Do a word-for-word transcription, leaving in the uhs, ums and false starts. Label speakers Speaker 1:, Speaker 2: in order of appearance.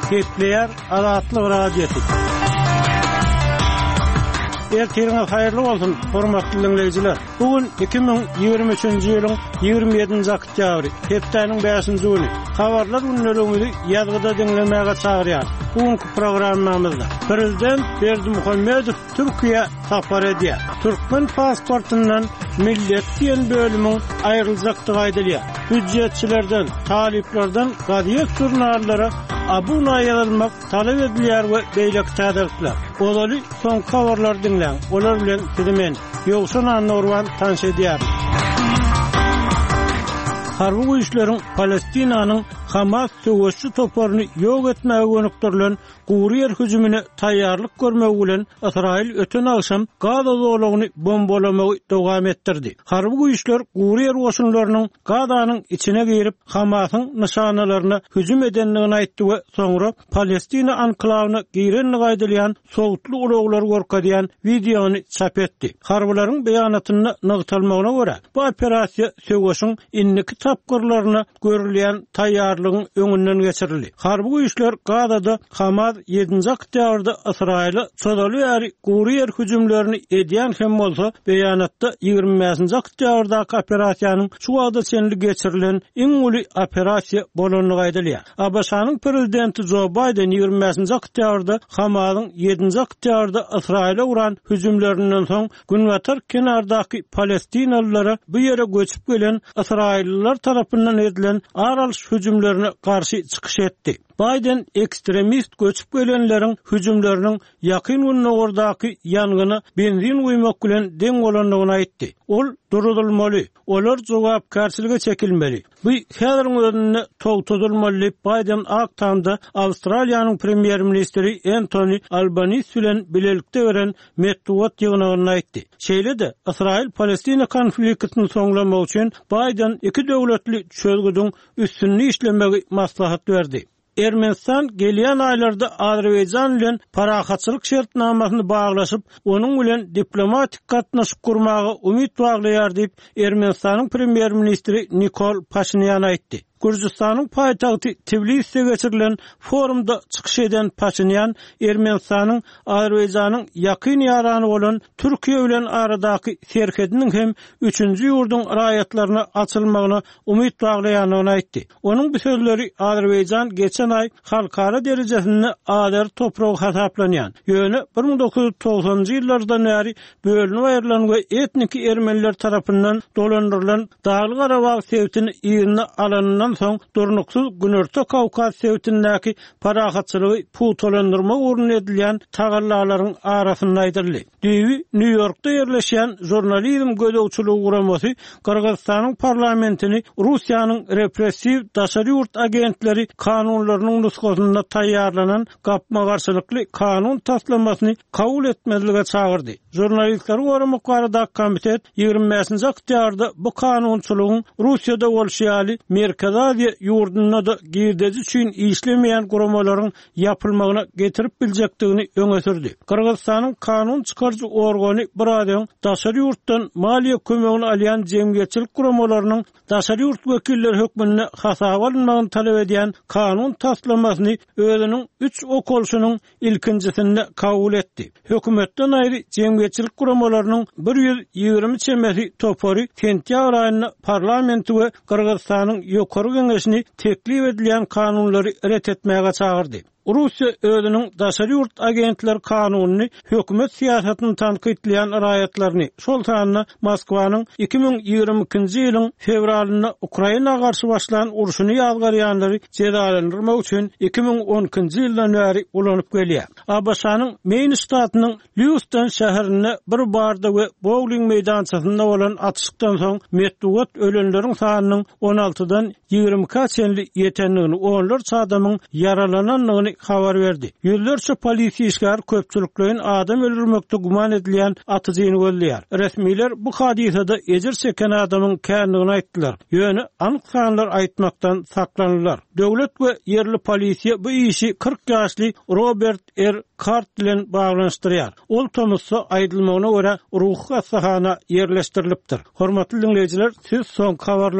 Speaker 1: Ketleyer Azatlyk radiosu. Ertirňiz haýyrly bolsun, hormatly dinleýijiler. Bugün iki bin ýygrimi üçinji ýylyň ýygrimi ýedinji oktýabry, hepdeniň beşinji güni. Habarlar günlerimizi ýazgyda dinlemäge çagyrýar. Bugünkü programmamyzda Prezident Berdimuhammedow Türkiýe sapar edýär. Türkmen pasportundan millet diýen bölümiň aýryljakdygy aýdylýar. Hüjjetçilerden, taliplerden gaziýet jurnallara abuna ýazylmak talap edilýär we beýlek täderler. Olaly soň habarlar dinleň. Olar bilen sizimen ýogşan Nurwan tanış edýär. Harby güýçleriň Palestinanyň Hamas söwüşçi toplaryny ýok etmäge gönükdirilen Guriýer hüjümine taýýarlyk görmek bilen Israil öten akşam Gaza zowlagyny bombalamagy dowam etdirdi. Harby güýçler Guriýer goşunlarynyň Gazanyň içine girip Hamasyň nişanalaryna hüjüm edenligini aýtdy we soňra Palestina anklawyna girenligi aýdylýan sowutly ulaglar gorkadýan videony çap etdi. Harbylaryň beýanatyna nygtalmagyna görä, bu operasiýa söwüşiň inniki tapgyrlaryna görülýän taýýarlygyň öňünden geçirildi. Harby güýçler Gazada Hamas ýedinji oktýabrda Israila çodaly ýary Guriýer hüjümlerini edýän hem bolsa beýanatda ýygrimi beşinji oktýabrdaky operasiýanyň şu wagtda çenli geçirilen iň uly operasiýa bolanlygy aýdylýar. A B S-nyň prezidenti Joe Biden ýygrimi beşinji oktýabrda Hamasyň ýedinji oktýabrda Israila uran hüjümlerinden soň Günwatar kenardaky Palestinalylara bu ýere göçüp gelen Israilliler tarapyndan edilen aralyş hüjümlerine karşı çykyş etdi. Biden ekstremist göçüp gelenleriň hüjümleriniň ýakyn günlerdaky ýangyny benzin guýmak bilen deň bolanlygyny aýtdy. Ol durulmaly, olar jogapkarçylyga çekilmeli. Bu häziriň özünde togtadylmaly. Biden aktamda Awstraliýanyň premier ministri Anthony Albanese bilen bilelikde beren metduat ýygynyny aýtdy. Şeýle-de Israil Palestina konfliktini soňlamak üçin Biden iki döwletli çözgüdüň üstünlüği işlemegi maslahat berdi. Ermenistan gelýän aýlarda Azerbaýjan bilen parahatçylyk şertnamasyny baglaşyp, onuň bilen diplomatik gatnaşyk gurmagy umyt baglaýar diýip Ermenistanyň premier ministri Nikol Pashinyan aýtdy. Gürjistanyň paýtagty Tbiliside geçirilen forumda çykyş eden Pashinyan Ermenistanyň Azerbaýjanyň ýakyn ýarany bolan Türkiýe bilen aradaky serkediniň hem üçünji ýurdun raýatlaryna açylmagyna umyt baglaýanyny aýtdy. Onuň bu sözleri Azerbaýjan geçen ay halkara derejesinde ader topragy hasaplanýan. Ýöne bir ming dokuz ýüz togsanjy ýyllardan bäri bölünip aýrylan we etnik ermeniler tarapyndan dolandyrylan Dagly Garabag sewtini ýygyny alanynyň soň durnuksuz Günörtü Kawkaz sewtindäki parahatçylygy putolandyrma urun edilýän tagallalaryň arasynda aýdyldy. Diýi New Yorkda ýerleşýän jurnalizm gödäwçiligi guramasy Kyrgyzstanyň parlamentini Russiýanyň repressiw daşary ýurt agentleri kanunlarynyň nusgasyna taýýarlanan gapma garşylykly kanun taslamasyny kabul etmezlige çagyrdy. Jurnalistler goramak barada komitet ýygrimi beşinji oktýabrda bu kanunçylygyň Russiýada bolşýaly Merkez Aziýa ýurduna da girdiji üçin işlemeýän guramalaryň ýapylmagyna getirip biljekdigini öňe sürdi. Kyrgyzstanyň kanun çykarjy organy bir adam daşary ýurtdan maliýe kömegini alýan jemgyýetçilik guramalarynyň daşary ýurt wekilleri hökmüne hasaba alynmagyny talap edýän kanun taslamasyny özüniň üç okolşunyň ilkinjisinde kabul etdi. Hökümetden aýry jemgyýetçilik guramalarynyň bir ýüz ýygrimi çemesi topary sentýabr aýyna parlamenti we Kyrgyzstanyň ýokary geňeşini teklip edilýän kanunlary ret etmäge çagyrdy. Russiýa özüniň daşary ýurt agentler kanunyny hökümet siýasatyny tanqidleýän raýatlaryny şol sanyna Moskwanyň iki bin ýygrimi ikinji ýylyň fevralyna Ukrainaga garşy başlanan uruşyny ýazgarýanlary cezalandyrmak üçin iki bin on ikinji ýyldan bäri ulanyp gelýär. A B S-nyň Maine ştatynyň Lewiston şäherine bir barda we bowling meýdançasynda bolan atışykdan soň metduat ölenleriň sanynyň on altydan ýygrimikä çenli ýetenligini, onlarça adamyň yaralananlygyny habar berdi. Ýüzlerçe polisiýaçylar köpçüliklerin adam öldürmekde guman edilýän atyjyny gözleýär. Resmiler bu hadisada ejir çeken adamyň känligini aýtdylar. Ýöne anyk sanlar aýtmakdan saklanýarlar. Döwlet we ýerli polisiýa bu işi kırk ýaşly Robert R. Cart bilen baglanşdyrýar. Ol Thomas'a aýdylmagyna görä ruh hassahana ýerleşdirilipdir. Hormatly dinleýijiler, siz soň habar